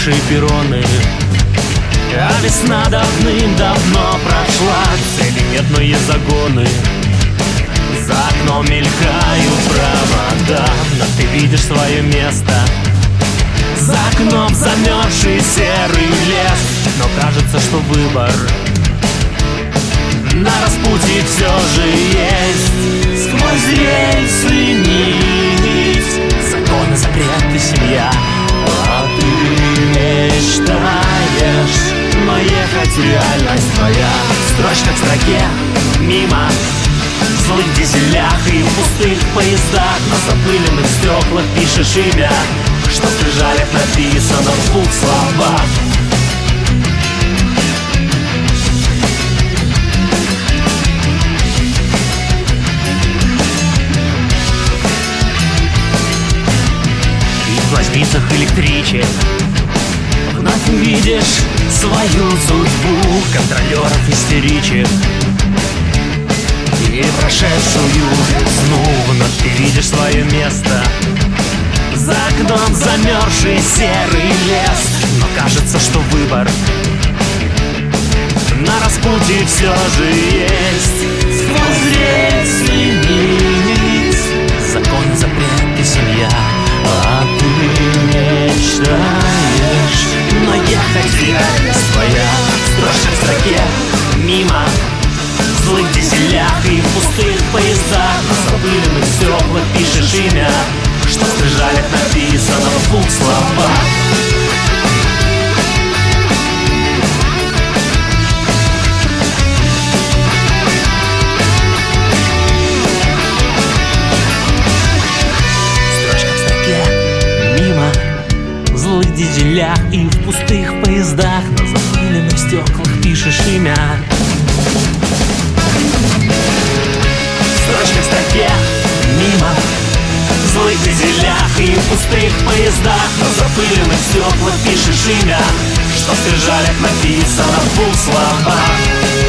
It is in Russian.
замерзшие перроны. А весна давным-давно прошла, цели нет, но есть загоны. За окном мелькают провода, но ты видишь свое место. За окном замерзший серый лес, но кажется, что выбор на распутье все же есть. Сквозь рельсы нить, законы, запреты, семья. А ты мечтаешь, но ехать реальность твоя. Строчка к строке, мимо в злых дизелях и в пустых поездах. На запыленных стеклах пишешь имя, что в скрижалях написано в двух словах. И в глазницах электричек вновь увидишь свою судьбу, контролеров, истеричек и прошедшую весну. Вновь ты видишь свое место. За окном замерзший серый лес, но кажется, что выбор на распутье все же есть. Сквозь рельсы нить, законы, запреты, семья. А ты мечтаешь, но ехать реальность твоя. Строчка к строке, мимо в злых дизелях и в пустых поездах. На запыленных стеклах пишешь имя, что в скрижалях написано в двух словах. Строчка в строке, мимо в злых дизелях и в пустых поездах. На запыленных стеклах пишешь имя. Строчка в строке, мимо в злых дизелях и в пустых поездах. На запыленных стеклах пишешь имя, что в скрижалях написано в двух словах.